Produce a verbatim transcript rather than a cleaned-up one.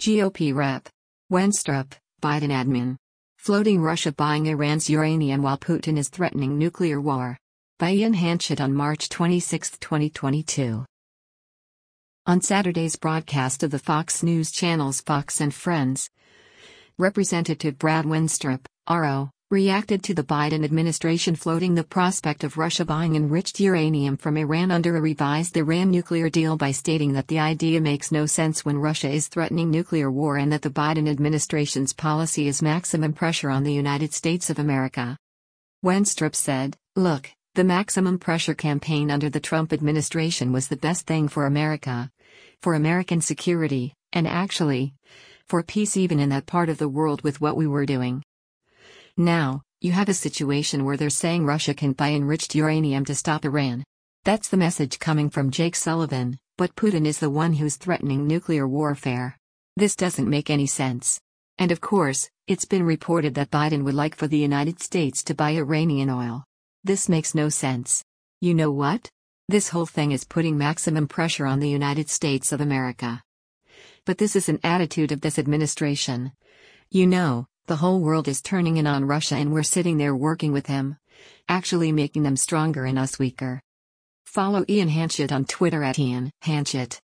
G O P rep. Wenstrup, Biden admin. Floating Russia buying Iran's uranium while Putin is threatening nuclear war. By Ian Hanchett on March twenty-sixth, twenty twenty-two. On Saturday's broadcast of the Fox News channel's Fox and Friends, Representative Brad Wenstrup, R O, reacted to the Biden administration floating the prospect of Russia buying enriched uranium from Iran under a revised Iran nuclear deal by stating that the idea makes no sense when Russia is threatening nuclear war and that the Biden administration's policy is maximum pressure on the United States of America. Wenstrup said, "Look, the maximum pressure campaign under the Trump administration was the best thing for America, for American security, and actually, for peace even in that part of the world with what we were doing. Now, you have a situation where they're saying Russia can buy enriched uranium to stop Iran. That's the message coming from Jake Sullivan, but Putin is the one who's threatening nuclear warfare. This doesn't make any sense. And of course, it's been reported that Biden would like for the United States to buy Iranian oil. This makes no sense. You know what? This whole thing is putting maximum pressure on the United States of America. But this is an attitude of this administration. You know, the whole world is turning in on Russia and we're sitting there working with him, actually making them stronger and us weaker." Follow Ian Hanchett on Twitter at Ian Hanchett.